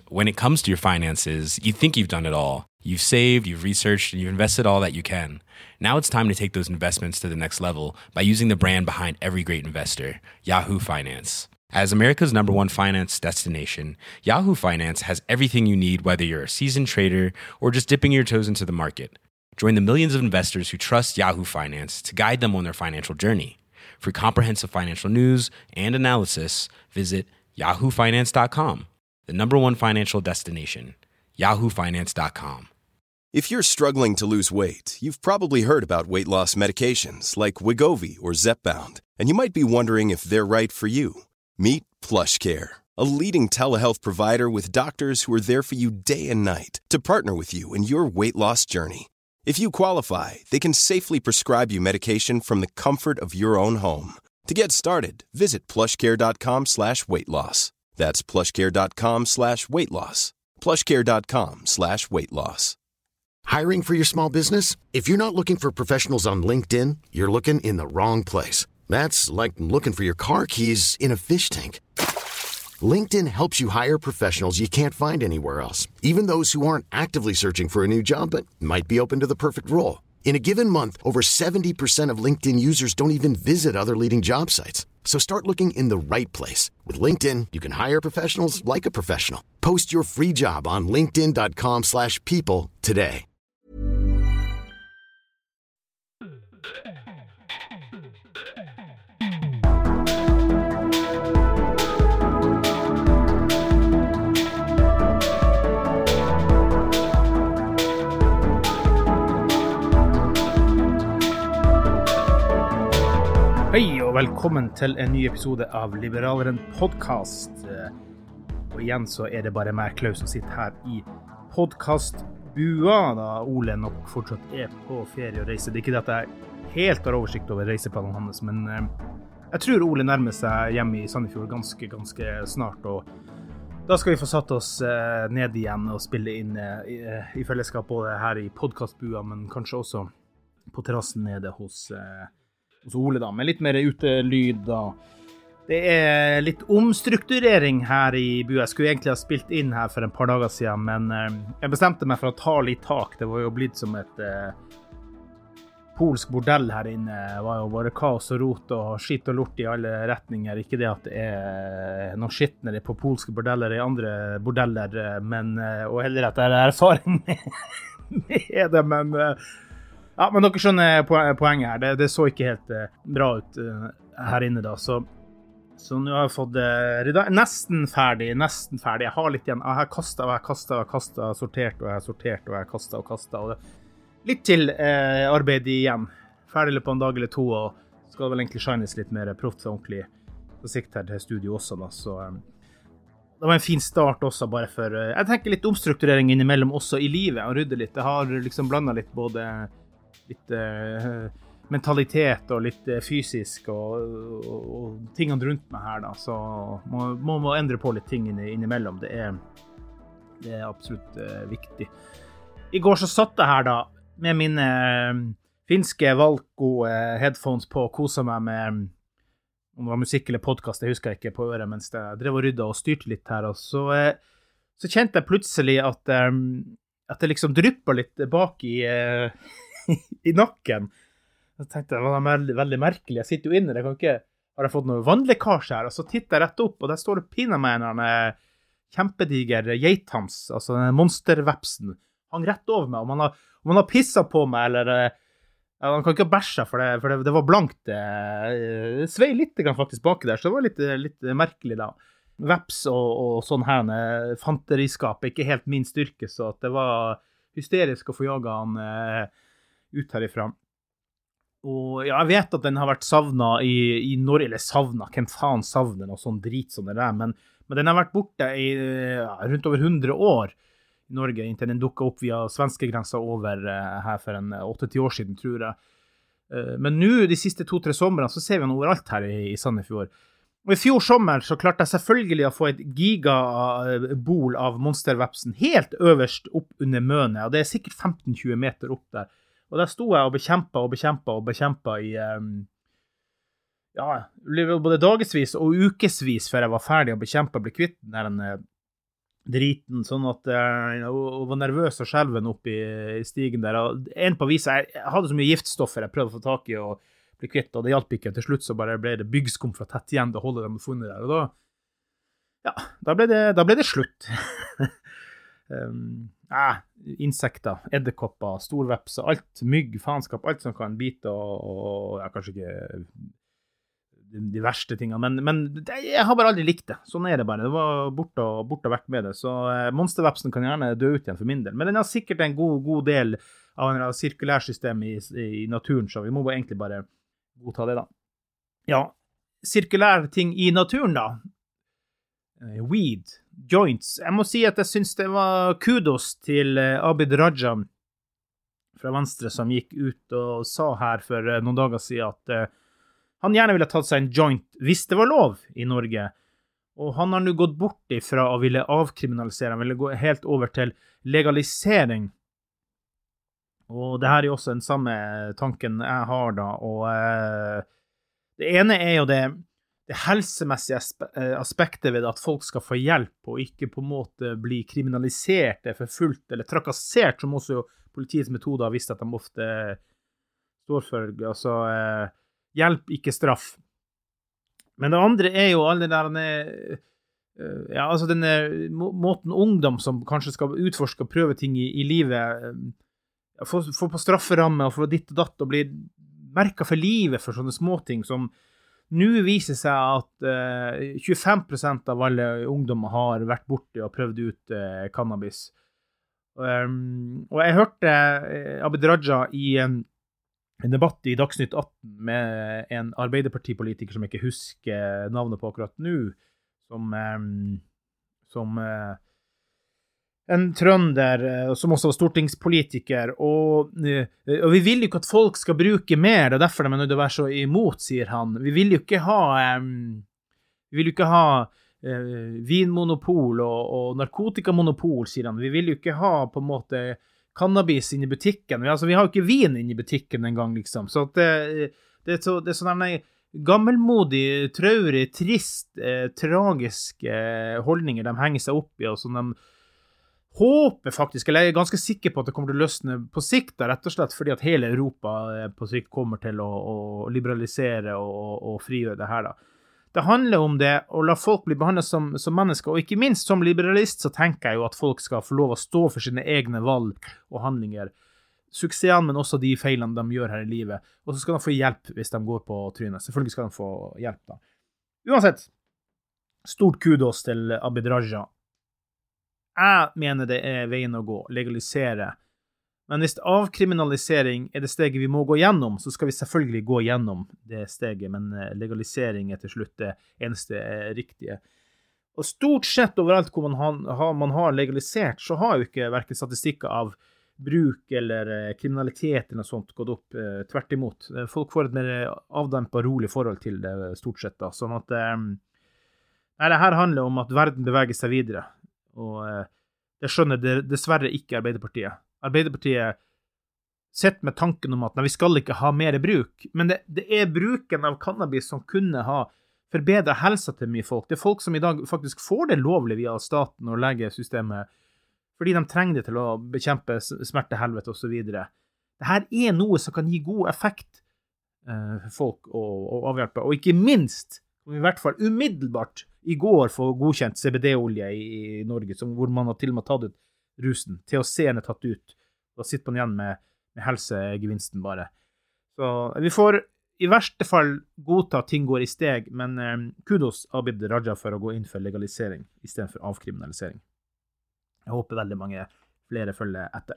when it comes to your finances, you think you've done it all. You've saved, you've researched, and you've invested all that you can. Now it's time to take those investments to the next level by using the brand behind every great investor, Yahoo Finance. As America's #1 finance destination, Yahoo Finance has everything you need, whether you're a seasoned trader or just dipping your toes into the market. Join the millions of investors who trust Yahoo Finance to guide them on their financial journey. For comprehensive financial news and analysis, visit yahoofinance.com, the #1 financial destination, yahoofinance.com. If you're struggling to lose weight, you've probably heard about weight loss medications like Wegovy or Zepbound, and you might be wondering if they're right for you. Meet PlushCare, a leading telehealth provider with doctors who are there for you day and night to partner with you in your weight loss journey. If you qualify, they can safely prescribe you medication from the comfort of your own home. To get started, visit plushcare.com/weightloss. That's plushcare.com/weightloss. plushcare.com/weightloss. Hiring for your small business? If you're not looking for professionals on LinkedIn, you're looking in the wrong place. That's like looking for your car keys in a fish tank. LinkedIn helps you hire professionals you can't find anywhere else, even those who aren't actively searching for a new job but might be open to the perfect role. In a given month, over 70% of LinkedIn users don't even visit other leading job sites. So start looking in the right place. With LinkedIn, you can hire professionals like a professional. Post your free job on linkedin.com/people today. Hei og velkommen til en ny episode av Liberaleren podcast. Og igjen så det bare meg, Klaus, som sitter her i podcastbua, da Ole nok fortsatt på ferie og reise. Det ikke det at jeg helt har oversikt over reiseplanen hans, men jeg tror Ole nærmer seg hjemme i Sandefjord ganske snart, og da skal vi få satt oss ned igjen og spille inn i fellesskap både her i podcastbua, men kanskje også på terrassen nede hos Ole da, med litt mer utelyd da. Det litt omstrukturering her i bua. Jeg skulle egentlig ha spilt inn her for en par dager siden, men jeg bestemte meg for å ta litt tak. Det var jo blitt som et polsk bordell her inne. Det var jo bare kaos og rot og skitt og lort i alle retninger. Ikke det at det noe skittnere på polske bordeller i andre bordeller, men, og heller at det erfaring med det, men... Ja, men dere skjønner poenget her. Det så ikke helt bra ut her inne da, så nå har jeg fått ryddet. Nesten ferdig. Jeg har litt igjen. Jeg har kastet, sortert, og jeg har sortert, og jeg har kastet. Og litt til arbeid igjen. Ferdig på en dag eller to, og skal det vel egentlig shines litt mer proft og ordentlig på sikt her til studio også da, så... Det var en fin start også, bare for... Jeg tenker litt omstrukturering innimellom også i livet, og rydde litt. Jeg har liksom blandet litt både... litt mentalitet og litt fysisk og tingene rundt meg her da, så må endre på litt ting innimellom. Det absolutt viktig. I går så satt jeg her da med mine finske Valco headphones på og koset meg med om det var musikk eller podcast, jeg husker ikke på øret mens jeg drev og ryddet og styrte litt her, og så kjente jeg plutselig at det liksom dryppet litt bak i nakken. Jeg tenkte det var veldig merkelig. Jeg sitter jo inne, har jeg fått noe vannlekkasje her, og så titter jeg rett opp, og der står det pinnet meg en kjempediger geithams, altså monstervepsen. Han rett over meg, om han har pisset på meg, eller han kan ikke bæsje, for det var blankt. Det svei litt faktisk baki der, så det var litt merkelig da. Veps og sånn her, fanteriskap, ikke helt min styrke, så at det var hysterisk å få jaget han ut herifra. Og ja, jeg vet at den har vært savnet i Norge, eller savnet, hvem faen savner noe sånn drit som det der, men den har vært borte i rundt over 100 år i Norge, inntil den dukket opp via svenskegrensa over her for 8-10 år siden, tror jeg. Men nå, de siste 2-3 somrene, så ser vi han overalt her i Sandefjord. Og i fjor sommer så klarte jeg selvfølgelig å få et gigabol av monstervepsen helt øverst opp under mønet, og det sikkert 15-20 meter opp der. Og der sto jeg og bekjempet i, både dagesvis og ukesvis før jeg var ferdig å bekjempe og ble kvitt driten, sånn at jeg var nervøs og skjelven opp i stigen der. Og en på viset, jeg hadde så mye giftstoffer jeg prøvde å få tak i og bli kvitt, og det hjalp ikke. Til slutt så bare ble det byggskum fra tett igjen til å holde dem funnet der. Og da ble det slutt. Insekter, edderkopper, storvepser, alt, mygg, faenskap, alt som kan bite, og kanskje ikke de verste tingene, men jeg har bare aldri likt det. Sånn det bare. Det var bort og vekk med det. Så monstervepsen kan gjerne dø ut igjen for min del. Men den har sikkert en god del av en sirkulærsystem i naturen, så vi må egentlig bare godta det da. Ja, sirkulære ting i naturen da. Weed, joints. Jeg må si at jeg synes det var kudos til Abid Raja fra Venstre som gikk ut og sa her for noen dager siden at han gjerne ville tatt seg en joint hvis det var lov i Norge. Og han har nå gått bort ifra å ville avkriminalisere. Han ville gå helt over til legalisering. Og det her er jo også den samme tanken jeg har da. Og det ene er jo det helsemessige aspektet ved at folk skal få hjelp og ikke på en måte bli kriminalisert, forfulgt eller trakassert, som også politiets metode har visst at de ofte står for. Altså hjelp, ikke straff. Men det andre er jo alle der altså denne måten ungdom som kanskje skal utforske og prøve ting i livet, få på strafferamme og få ditt og datt og bli merket for livet for sånne småting som nå viser seg at 25% av alle ungdommer har vært borte og prøvd ut cannabis. Og jeg hørte Abid Raja i en debatt i Dagsnytt 18 med en Arbeiderpartipolitiker som jeg ikke husker navnet på akkurat nå, som en trønder, som også var stortingspolitiker, og vi vil jo ikke at folk skal bruke mer, det er derfor de er nødt til å være så imot, sier han. Vi vil jo ikke ha vinmonopol og narkotikamonopol, sier han. Vi vil jo ikke ha på en måte cannabis inn i butikken. Vi har jo ikke vin inn i butikken en gang, liksom. Så at det er sånne gammelmodig, traurig, trist, tragiske holdninger de henger seg opp i, og som de håper faktisk, eller jeg er ganske sikker på at det kommer til å løsne på sikt, rett og slett fordi at hele Europa på sikt kommer til å liberalisere og frigjøre det her da. Det handler om det å la folk bli behandlet som mennesker, og ikke minst som liberalist så tenker jeg jo at folk skal få lov å stå for sine egne valg og handlinger. Suksessen, men også de feilene de gjør her i livet. Og så skal de få hjelp hvis de går på trynet. Selvfølgelig skal de få hjelp da. Uansett, stort kudos til Abid Raja. Jeg mener det er veien å gå, legalisere. Men hvis avkriminalisering er det steget vi må gå gjennom, så skal vi selvfølgelig gå gjennom det steget, men legalisering er til slutt det eneste riktige. Og stort sett overalt hvor man har legalisert, så har jo ikke hverken statistikker av bruk eller kriminalitet eller noe sånt gått opp, tvert imot. Folk får et mer avdempet rolig forhold til det stort sett da, sånn at det her handler om at verden beveger seg videre, og det skjønner dessverre ikke Arbeiderpartiet. Arbeiderpartiet sitter med tanken om at vi skal ikke ha mer bruk, men det er bruken av cannabis som kunne ha forbedret helsa til mye folk. Det er folk som i dag faktisk får det lovlig via staten og legesystemet, fordi de trenger det til å bekjempe smerte, helvete og så videre. Dette er noe som kan gi god effekt for folk å avhjelpe, og ikke minst, i hvert fall umiddelbart, i går få godkjent CBD-olje i Norge, hvor man har til og med tatt ut rusen. THC-en er tatt ut, og sitter man igjen med helsegevinsten bare. Så vi får i verste fall godta at ting går i steg, men kudos Abid Raja for å gå inn for legalisering i stedet for avkriminalisering. Jeg håper veldig mange flere følger etter.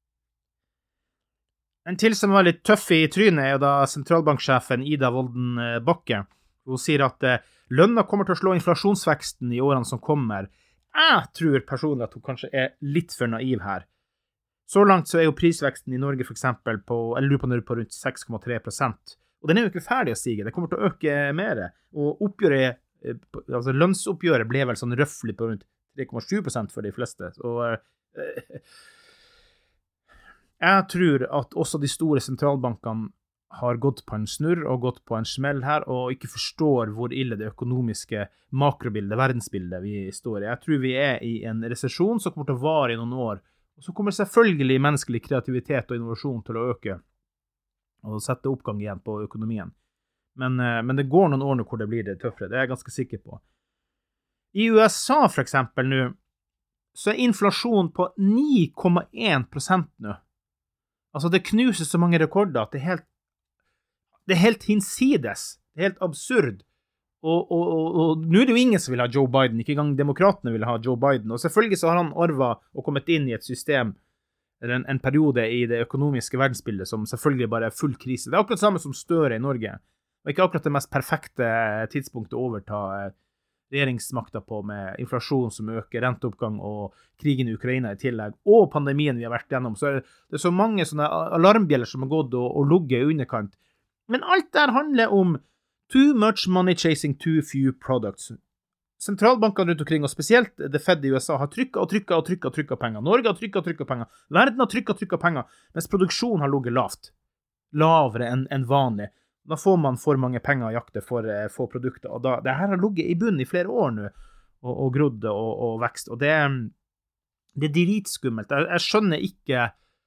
En til som var litt tøff i trynet er jo da sentralbanksjefen Ida Wolden Bakke. Hun sier at lønna kommer til å slå inflasjonsveksten i årene som kommer. Jeg tror personlig at hun kanskje er litt for naiv her. Så langt så er jo prisveksten i Norge for eksempel på rundt 6,3%. Og den er jo ikke ferdig å stige. Det kommer til å øke mer. Og lønnsoppgjøret ble vel sånn røffelig på rundt 3,7% for de fleste. Og jeg tror at også de store sentralbankene har gått på en snurr og gått på en smell her, og ikke forstår hvor ille det økonomiske makrobildet, verdensbildet vi står i. Jeg tror vi i en resesjon som kommer til å vare i noen år, og så kommer selvfølgelig menneskelig kreativitet og innovasjon til å øke, og sette oppgang igjen på økonomien. Men det går noen år nå hvor det blir det tøffere, det er jeg ganske sikker på. I USA for eksempel nå, så inflasjonen på 9,1% nå. Altså det knuser så mange rekorder at det er helt hinsides, det er helt absurd. Og nå det jo ingen som vil ha Joe Biden, ikke engang demokratene vil ha Joe Biden, og selvfølgelig så har han arvet og kommet inn i et system, eller en periode i det økonomiske verdensbildet som selvfølgelig bare full krise. Det akkurat samme som Støre i Norge, og ikke akkurat det mest perfekte tidspunktet å overta regjeringsmakta på med inflasjon som øker, renteoppgang og krigen i Ukraina i tillegg, og pandemien vi har vært gjennom. Så det så mange sånne alarmbjeller som har gått og lugget i underkant. Men alt der handler om too much money chasing too few products. Sentralbankene rundt omkring, og spesielt The Fed i USA, har trykket penger. Norge har trykket penger. Verden har trykket penger, mens produksjonen har ligget lavt. Lavere enn vanlig. Da får man for mange penger å jakte for få produkter, og det her har ligget i bunnen i flere år nå, og grodd og vekst, og det er dritskummelt. Jeg skjønner ikke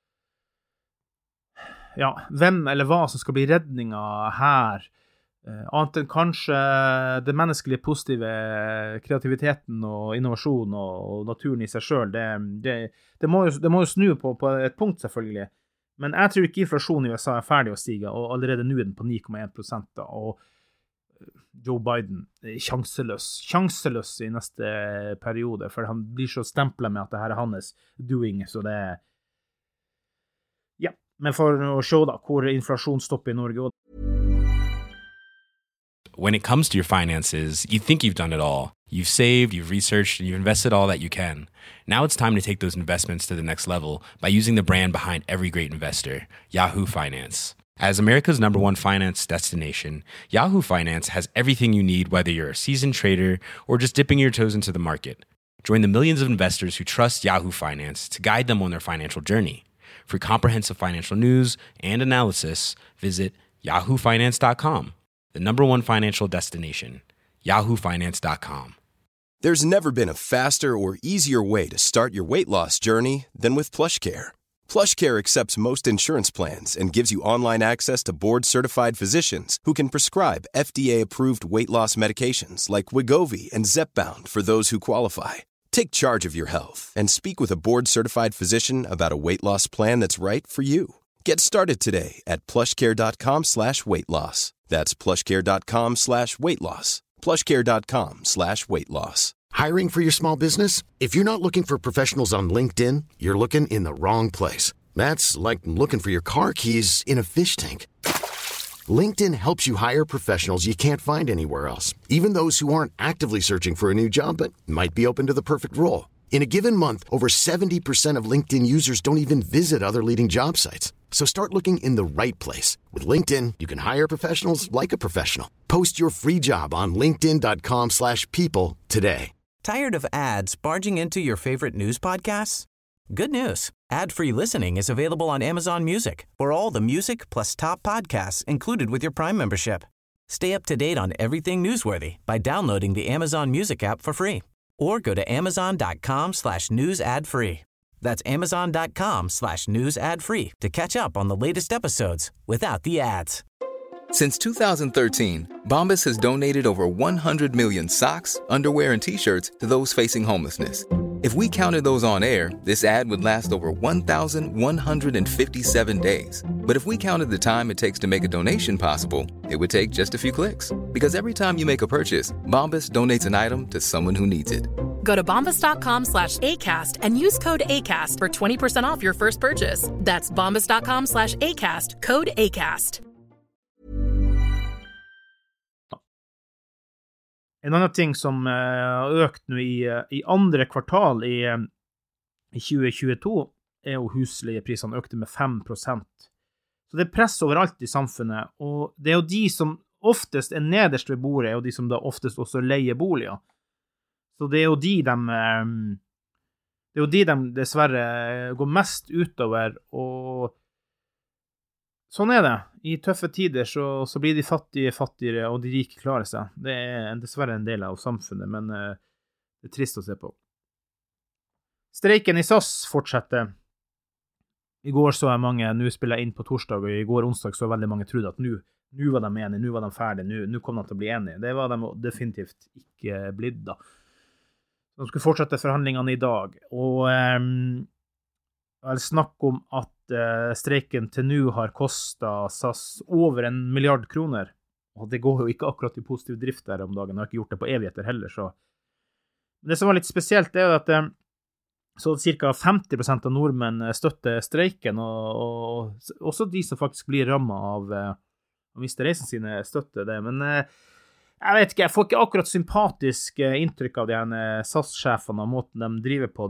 hvem eller hva som skal bli redningen her, annet enn kanskje det menneskelige positive kreativiteten og innovasjon og naturen i seg selv. Det må jo snu på et punkt selvfølgelig. Men jeg tror ikke inflasjonen i USA ferdig å stige, og allerede nå den på 9,1%, og Joe Biden sjanseløs i neste periode, for han blir så stemplet med at det her hans doing, så det men for å se da, hvor inflasjon stopper i Norge. When it comes to your finances, you think you've done it all. You've saved, you've researched, and you've invested all that you can. Now it's time to take those investments to the next level by using the brand behind every great investor, Yahoo Finance. As America's #1 finance destination, Yahoo Finance has everything you need, whether you're a seasoned trader or just dipping your toes into the market. Join the millions of investors who trust Yahoo Finance to guide them on their financial journey. For comprehensive financial news and analysis, visit yahoofinance.com, the #1 financial destination, yahoofinance.com. There's never been a faster or easier way to start your weight loss journey than with PlushCare. PlushCare accepts most insurance plans and gives you online access to board-certified physicians who can prescribe FDA-approved weight loss medications like Wegovy and Zepbound for those who qualify. Take charge of your health and speak with a board-certified physician about a weight loss plan that's right for you. Get started today at plushcare.com/weightloss. That's plushcare.com/weightloss. plushcare.com/weightloss. Hiring for your small business? If you're not looking for professionals on LinkedIn, you're looking in the wrong place. That's like looking for your car keys in a fish tank. LinkedIn helps you hire professionals you can't find anywhere else, even those who aren't actively searching for a new job but might be open to the perfect role. In a given month, over 70% of LinkedIn users don't even visit other leading job sites. So start looking in the right place. With LinkedIn, you can hire professionals like a professional. Post your free job on linkedin.com/people today. Tired of ads barging into your favorite news podcasts? Good news. Ad-free listening is available on Amazon Music for all the music plus top podcasts included with your Prime membership. Stay up to date on everything newsworthy by downloading the Amazon Music app for free or go to amazon.com/news ad free. That's amazon.com/news ad free to catch up on the latest episodes without the ads. Since 2013, Bombas has donated over 100 million socks, underwear, and T-shirts to those facing homelessness. If we counted those on air, this ad would last over 1,157 days. But if we counted the time it takes to make a donation possible, it would take just a few clicks. Because every time you make a purchase, Bombas donates an item to someone who needs it. Go to bombas.com/ACAST and use code ACAST for 20% off your first purchase. That's bombas.com/ACAST, code ACAST. En annen ting som har økt nå i andre kvartal i 2022 jo husleieprisene økte med 5%. Så det presser overalt i samfunnet, og det jo de som oftest nederst ved bordet, og de som da oftest også leier boliger. Så det jo de dessverre går mest utover, og sånn det. I tøffe tider så blir de fattige fattigere, og de rike klarer seg. Det dessverre en del av samfunnet, men det trist å se på. Streiken i SAS fortsetter. I går så mange, nå spiller jeg inn på torsdag, og i går onsdag så veldig mange trodde at nå var de enige, nå var de ferdige, nå kom de til å bli enige. Det var de definitivt ikke blitt da. De skulle fortsette forhandlingene i dag, og snakk om at streiken til nå har kostet SAS over 1 milliard kroner, og det går jo ikke akkurat i positiv drift der om dagen, jeg har ikke gjort det på evigheter heller, så. Det som var litt spesielt er jo at så cirka 50% av nordmenn støtter streiken, og også de som faktisk blir rammet av å miste reisen sine støtter det, men jeg vet ikke, jeg får ikke akkurat sympatisk inntrykk av de her SAS-sjefene og måten de driver på.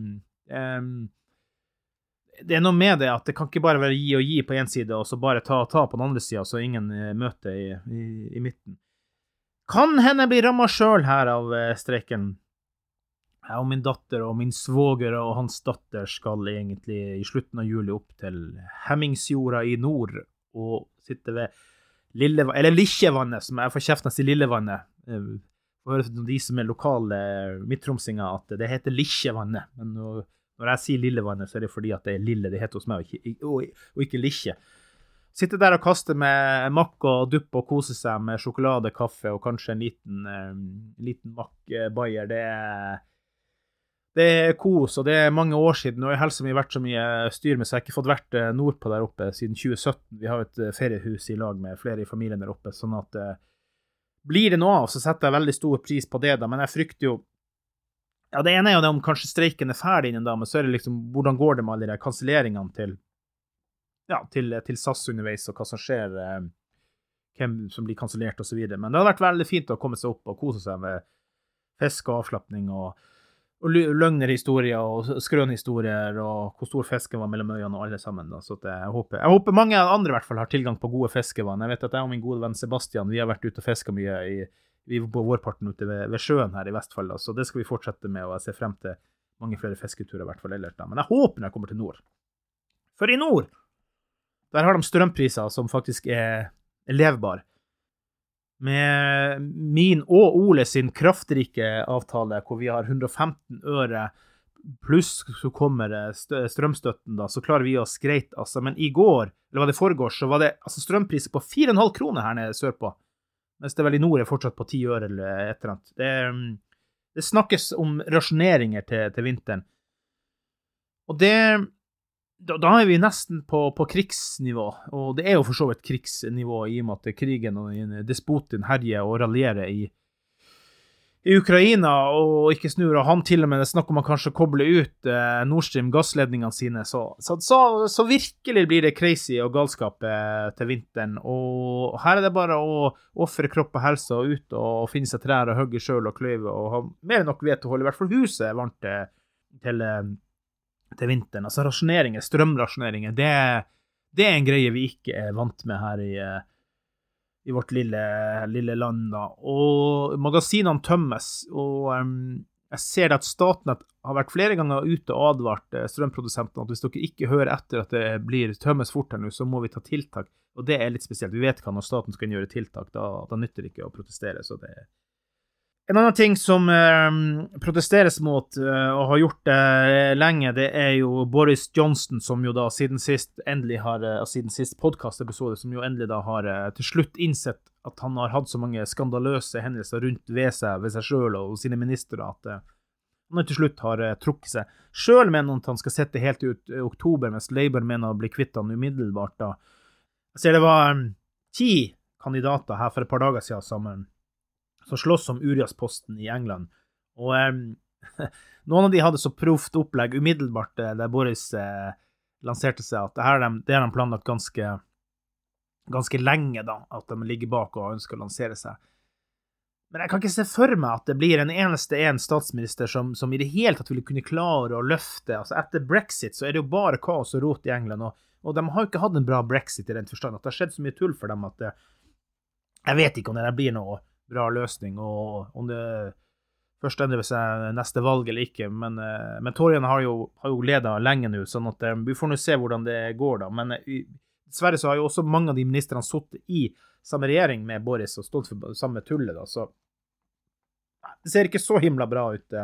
Det noe med det at det kan ikke bare være gi og gi på en side, og så bare ta på den andre siden, så ingen møter i midten. Kan henne bli rammet selv her av streiken? Jeg og min datter og min svoger og hans datter skal egentlig i slutten av juli opp til Hemmingsjorda i nord og sitte ved Likkjevannet, som jeg får kjeft nesten i Lillevannet. For å høre de som lokale midtromsinger at det heter Likkjevannet, men når jeg sier Lillevannet så det fordi at det Lille, det heter hos meg, og ikke Likkje. Sitte der og kaste med makk og dupp og kose seg med sjokolade, kaffe og kanskje en liten makk-bayer, det kos, og det mange år siden, og i helsa mi har vært så mye styr med, så jeg har ikke fått vært nordpå der oppe siden 2017. Vi har et feriehus i lag med flere i familien der oppe, sånn at blir det noe av, så setter jeg veldig stor pris på det da, men jeg frykter jo, ja, det ene er jo det om kanskje streiken ferdig innen da, men så det liksom, hvordan går det med alle de kanselleringene til SAS underveis, og hva som skjer, hvem som blir kansellert og så videre, men det har vært veldig fint å komme seg opp og kose seg med fisk og avslappning og løgnerhistorier og skrønhistorier og hvor stor fisken var mellom øyene og alle sammen da. Så jeg håper mange andre i hvert fall har tilgang på gode fiskevann. Jeg vet at jeg og min gode venn Sebastian, vi har vært ute og fisket mye på vårparten ute ved sjøen her i Vestfold da. Så det skal vi fortsette med, og jeg ser frem til mange flere fisketurer i hvert fall ellers da. Men jeg håper når jeg kommer til nord. For i nord, der har de strømpriser som faktisk er levbar. Med min og Ole sin kraftrike avtale, hvor vi har 115 øre, pluss så kommer strømstøtten da, så klarer vi oss greit, altså. Men i går, eller var det foregårs, så var det altså, strømpriser på 4,5 kroner her nede sørpå, mens det vel i nord er fortsatt på 10 øre eller et eller annet. Det snakkes om rasjoneringer til vinteren, og da er vi nesten på krigsnivå, og det er jo for så vidt krigsnivå i og med at krigen og despoten herjer og raljerer i Ukraina og ikke snur, og han til og med snakker om å kanskje koble ut Nord Stream gassledningene sine, så virkelig blir det crazy og galskap til vinteren, og her er det bare å offre kropp og helse og ut og finne seg trær og hugge selv og kløyve og ha mer enn nok vet å holde i hvert fall huset varmt til vinteren. Altså rasjoneringer, strømrasjoneringer, det er en greie vi ikke er vant med her i vårt lille land da. Og magasinene tømmes, og jeg ser at Statnett har vært flere ganger ute og advart strømprodusentene at hvis dere ikke hører etter at det blir tømmes fort her nå, så må vi ta tiltak, og det er litt spesielt. Vi vet hva når staten skal gjøre tiltak, da nytter det ikke å protestere, så det En annen ting som protesteres mot og har gjort det lenge, det er jo Boris Johnson, som jo da siden sist podcastepisode, som jo endelig da har til slutt innsett at han har hatt så mange skandaløse hendelser rundt ved seg selv og sine ministre, at han til slutt har trukket seg. Selv mener han at han skal sette helt ut i oktober, mens Labour mener å bli kvitt han umiddelbart da. Jeg ser det var 10 kandidater her for et par dager siden sammen, som slåss om Urias-posten i England. Og noen av de hadde så proft opplegg umiddelbart der Boris lanserte seg at det har de planlagt ganske lenge da, at de ligger bak og ønsker å lansere seg. Men jeg kan ikke se for meg at det blir en statsminister som i det hele tatt ville kunne klare å løfte. Altså etter Brexit så er det jo bare kaos og rot i England, og de har jo ikke hatt en bra Brexit i den forstand, at det har skjedd så mye tull for dem at jeg vet ikke om det blir noe bra løsning, og om det først endrer seg neste valg eller ikke, men Toryene har jo ledet lenge nå, sånn at vi får nå se hvordan det går da, men dessverre så har jo også mange av de ministrene suttet I samme regjering med Boris og Stoltenberg, samme tullet da, så det ser ikke så himla bra ut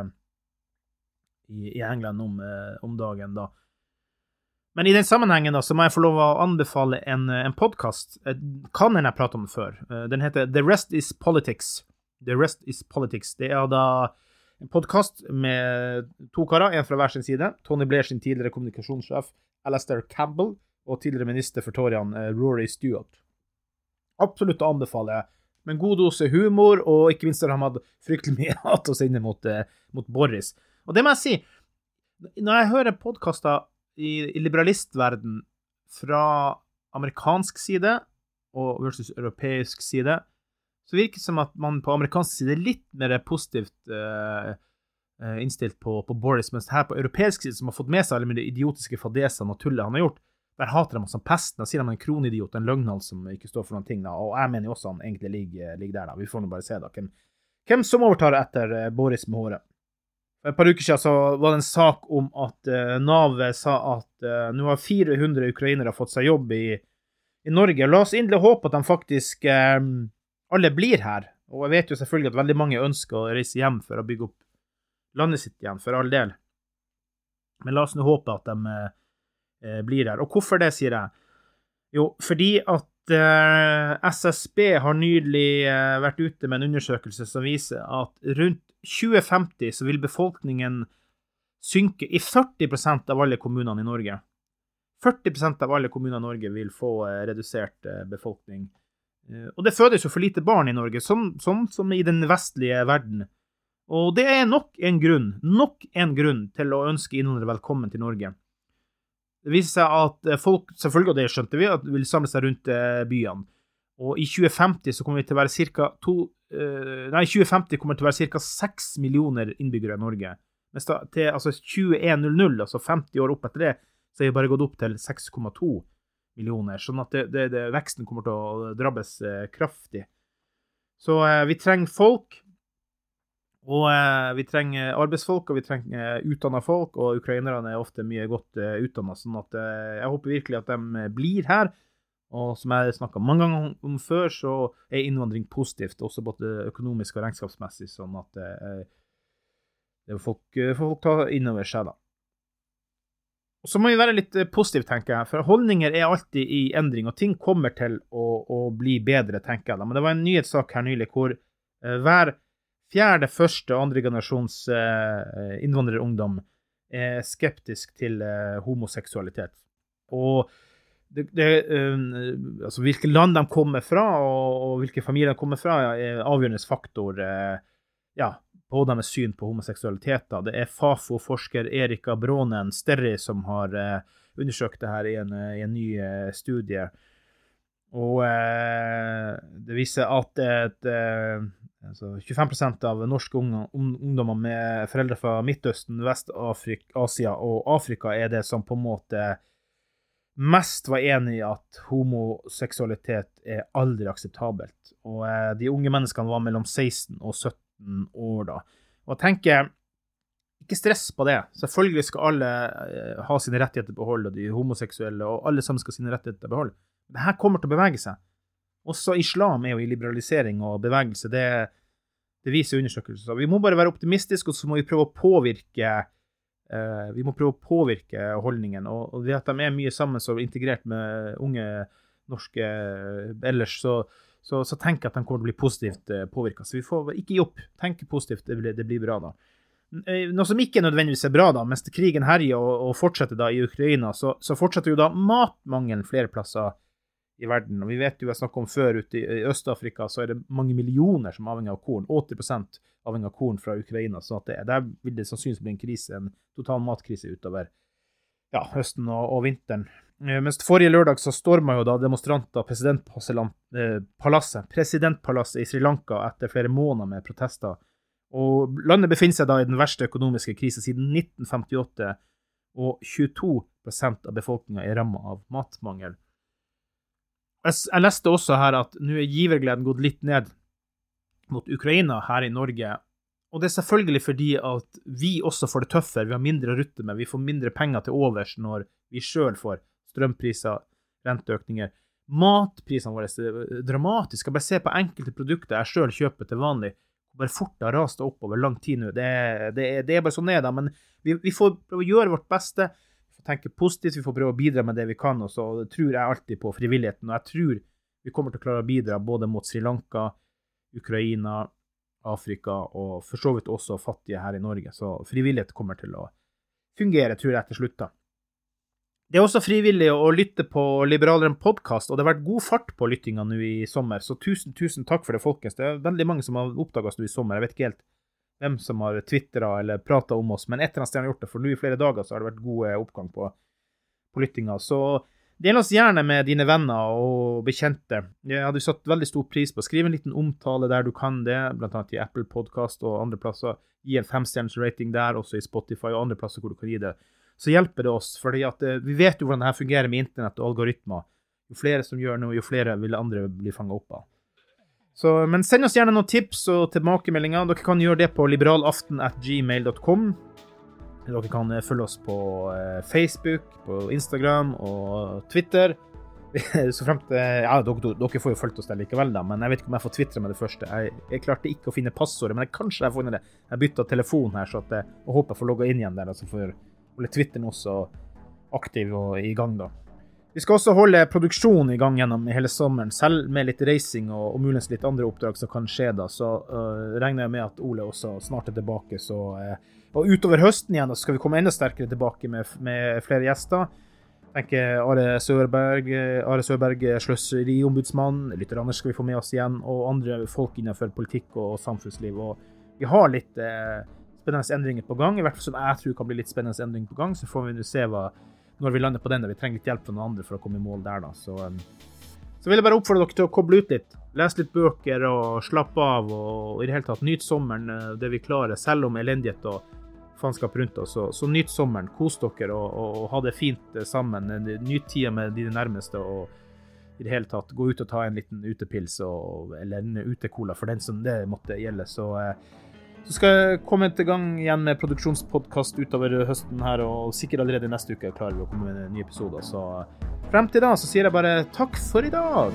I England om dagen da. Men I den sammenhengen da, så må jeg få lov å anbefale en podcast. Kan jeg prate om det før? Den heter The Rest is Politics. The Rest is Politics. Det da en podcast med to karer, en fra hver sin side. Tony Blair sin tidligere kommunikasjonssjef, Alastair Campbell, og tidligere minister for Toryene, Rory Stewart. Absolutt å anbefale. Med en god dose humor, og ikke minst har han hatt fryktelig mye hat å sinne mot Boris. Og det må jeg si, når jeg hører podcaster I liberalistverden fra amerikansk side og versus europeisk side, så virker det som at man på amerikansk side litt mer positivt innstilt på Boris, mens her på europeisk side, som har fått med seg alle de idiotiske fadesene og tullet han har gjort, der hater de som pesten, og sier han en kronidiot, en løgnhals som ikke står for noen ting, da. Og jeg mener jo også han egentlig ligger der. Da. Vi får nå bare se da, hvem som overtar etter Boris med håret. For et par uker siden så var det en sak om at NAV sa at nå har 400 ukrainere fått seg jobb I Norge. La oss inderlig håpe at de faktisk alle blir her. Og jeg vet jo selvfølgelig at veldig mange ønsker å reise hjem for å bygge opp landet sitt igjen, for all del. Men la oss nå håpe at de blir her. Og hvorfor det, sier jeg? Jo, fordi at SSB har nylig vært ute med en undersøkelse som viser at rundt 2050 så vil befolkningen synke I 40% av alle kommunene I Norge. 40% av alle kommuner I Norge vil få redusert befolkning. Og det fødes jo for lite barn I Norge, som I den vestlige verden. Og det nok en grunn til å ønske innvandrere velkommen til Norge. Det viser seg at folk, selvfølgelig, og det skjønte vi, at vil samle seg rundt byene. Og I 2050 så kommer vi til å være cirka 6 millioner innbyggere I Norge. Mens da, til 2100, altså 50 år opp etter det, så vi bare gått opp til 6,2 millioner. Sånn at veksten kommer til å drabbes kraftig. Så vi trenger folk, og vi trenger arbeidsfolk, og vi trenger utdannet folk, og ukrainerne ofte mye godt utdannet, sånn at jeg håper virkelig at de blir her, og som jeg snakket mange ganger om før, så innvandring positivt, også både økonomisk og regnskapsmessig, sånn at folk ta innover seg da. Og så må vi være litt positiv, tenker jeg, for holdninger alltid I endring, og ting kommer til å bli bedre, tenker jeg da. Men det var en nyhetssak her nylig, hvor hver fjerde, første og andre generasjons innvandrerungdom skeptisk til homoseksualitet. Og altså hvilke land de kommer fra, og hvilke familier de kommer fra, avgjørende faktor på deres syn på homoseksualitet. Det FAFO-forsker Erika Brånen Sterri som har undersøkt det her I en ny studie. Og det viser at 25% av norske ungdommer med foreldre fra Midtøsten, Vest-Afrika, Asia og Afrika det som på en måte mest var enig I at homoseksualitet aldri akseptabelt. Og de unge menneskene var mellom 16 og 17 år da. Og jeg tenker, ikke stress på det. Selvfølgelig skal alle ha sine rettigheter beholde, og de homoseksuelle, og alle sammen skal sine rettigheter beholde. Det her kommer til å bevege seg. Også islam jo I liberalisering og bevegelse, det viser undersøkelser. Så vi må bare være optimistiske, og så må vi prøve å påvirke holdningen, og det at de mye sammen så integrert med unge norske ellers, så tenker jeg at de kommer til å bli positivt påvirket. Så vi får ikke gi opp, tenke positivt, det blir bra da. Noe som ikke nødvendigvis bra da, mens krigen herjer og fortsetter da I Ukraina, så fortsetter jo da matmangelen flere plasser I verden, og vi vet jo, jeg snakket om før, ute I Øst-Afrika, så det mange millioner som avhenger av korn, 80% avhenger av korn fra Ukraina, så at der vil det sannsynligvis bli en krise, en total matkrise utover høsten og vinteren. Mens forrige lørdag så stormet jo da demonstranter presidentpalasset I Sri Lanka etter flere måneder med protester, og landet befinner seg da I den verste økonomiske krisen siden 1958, og 22% av befolkningen rammet av matmangel. Jeg leste også her at nå givergleden gått litt ned mot Ukraina her I Norge, og det selvfølgelig fordi at vi også får det tøffere, vi har mindre å rutte med, vi får mindre penger til overs når vi selv får strømpriser, renteøkninger. Matprisene våre er dramatiske. Bare se på enkelte produkter jeg selv kjøper til vanlig. Bare fort har rast opp over lang tid nå. Det er bare sånn da, men vi får prøve å gjøre vårt beste, vi får tenke positivt, vi får prøve å bidra med det vi kan, og så tror jeg alltid på frivilligheten, og jeg tror vi kommer til å klare å bidra både mot Sri Lanka, Ukraina, Afrika, og for så vidt også fattige her i Norge, så frivillighet kommer til å fungere, tror jeg, til slutt da. Det er også frivillig å lytte på Liberaleren podcast, og det har vært god fart på lyttinga nå i sommer, så tusen takk for det, folkens. Det er veldig mange som har oppdaget oss nå i sommer. Jeg vet ikke helt hvem som har twitteret eller pratet om oss, men et eller annet sted har gjort det, for nå i flere dager så har det vært god oppgang på lyttinga. Så del oss gjerne med dine venner og bekjente. Jeg hadde satt veldig stor pris på å skrive en liten omtale der du kan det, blant annet i Apple Podcast og andre plasser. Gi en 5-stjerners rating der, også i Spotify og andre plasser hvor du kan gi det. Så hjelper det oss, fordi at vi vet jo hvordan det her fungerer med internett og algoritmer. Jo flere som gjør noe, jo flere vil andre bli fanget opp av. Så, men send oss gjerne noen tips og tilbakemeldinger. Dere kan gjøre det på liberalaften@gmail.com. Dere kan følge oss på Facebook, på Instagram og Twitter. Så fremt, ja, dere får jo følge oss der likevel da, men jeg vet ikke om jeg får twittre med det første. Jeg klarte ikke å finne passordet, men kanskje jeg får det. Jeg byttet telefon her, så at jeg håper jeg får logge inn igjen der, og så får holde Twitteren også aktiv og i gang da. Vi skal også holde produksjonen i gang gjennom hele sommeren, selv med litt reising og muligens litt andre oppdrag som kan skje da, så regner jeg med at Ole også snart er tilbake, så, og utover høsten igjen da, skal vi komme enda sterkere tilbake med flere gjester. Jeg tenker Are Søberg, sløseriombudsmann, Lytter Anders skal vi få med oss igjen, og andre folk innenfor politikk og samfunnsliv, og vi har litt spennende endringer på gang, i hvert fall som jeg tror kan bli litt spennende endringer på gang, så får vi se når vi lander på den, vi trenger litt hjelp fra noen andre for å komme i mål der da, så vil jeg bare oppfordre dere til å koble ut litt, lese litt bøker og slappe av, og i det hele tatt nyt sommeren, det vi klarer, selv om elendighet og faenskap rundt oss, så nyt sommeren, kos dere og ha det fint sammen, nyt tida med dine nærmeste, og i det hele tatt gå ut og ta en liten utepils, eller en utekola for den som det måtte gjelde, så skal jeg komme til gang igjen med produksjonspodcast utover høsten her, og sikkert allerede neste uke klarer vi å komme med en ny episode. Så frem til da så sier jeg bare takk for i dag!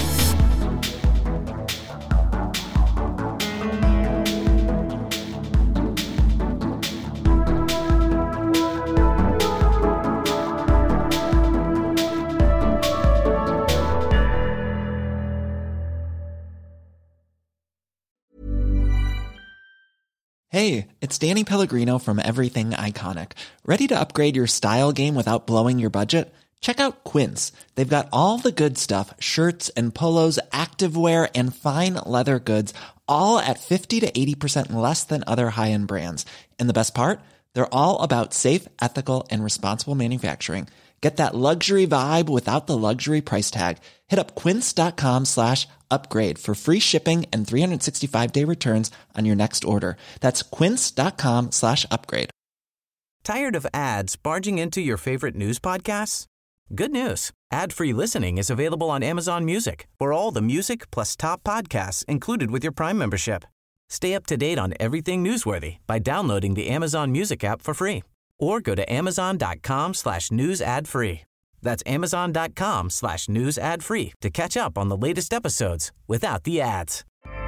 Hey, it's Danny Pellegrino from Everything Iconic. Ready to upgrade your style game without blowing your budget? Check out Quince. They've got all the good stuff, shirts and polos, activewear, and fine leather goods, all at 50 to 80% less than other high-end brands. And the best part? They're all about safe, ethical, and responsible manufacturing. Get that luxury vibe without the luxury price tag. Hit up quince.com/upgrade for free shipping and 365-day returns on your next order. That's quince.com/upgrade. Tired of ads barging into your favorite news podcasts? Good news. Ad-free listening is available on Amazon Music for all the music plus top podcasts included with your Prime membership. Stay up to date on everything newsworthy by downloading the Amazon Music app for free. Or go to amazon.com/news ad free. That's amazon.com/news ad free to catch up on the latest episodes without the ads.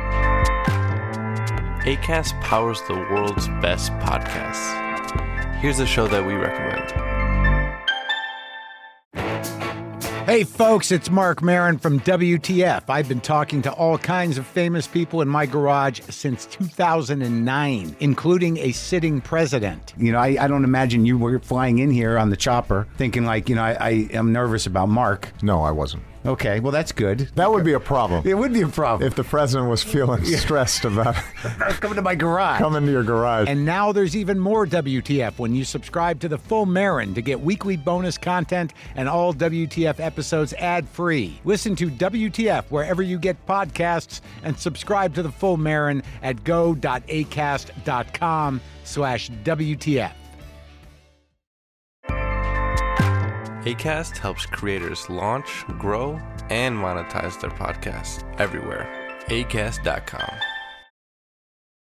Acast powers the world's best podcasts. Here's a show that we recommend. Hey folks, it's Mark Maron from WTF. I've been talking to all kinds of famous people in my garage since 2009, including a sitting president. You know, I don't imagine you were flying in here on the chopper thinking like, you know, I am nervous about Mark. No, I wasn't. Okay, well, that's good. That would be a problem. It would be a problem. If the president was feeling stressed about coming to my garage. Coming to your garage. And now there's even more WTF when you subscribe to the Full Marin to get weekly bonus content and all WTF episodes ad-free. Listen to WTF wherever you get podcasts and subscribe to the Full Marin at go.acast.com/WTF. Acast helps creators launch, grow, and monetize their podcasts everywhere. Acast.com.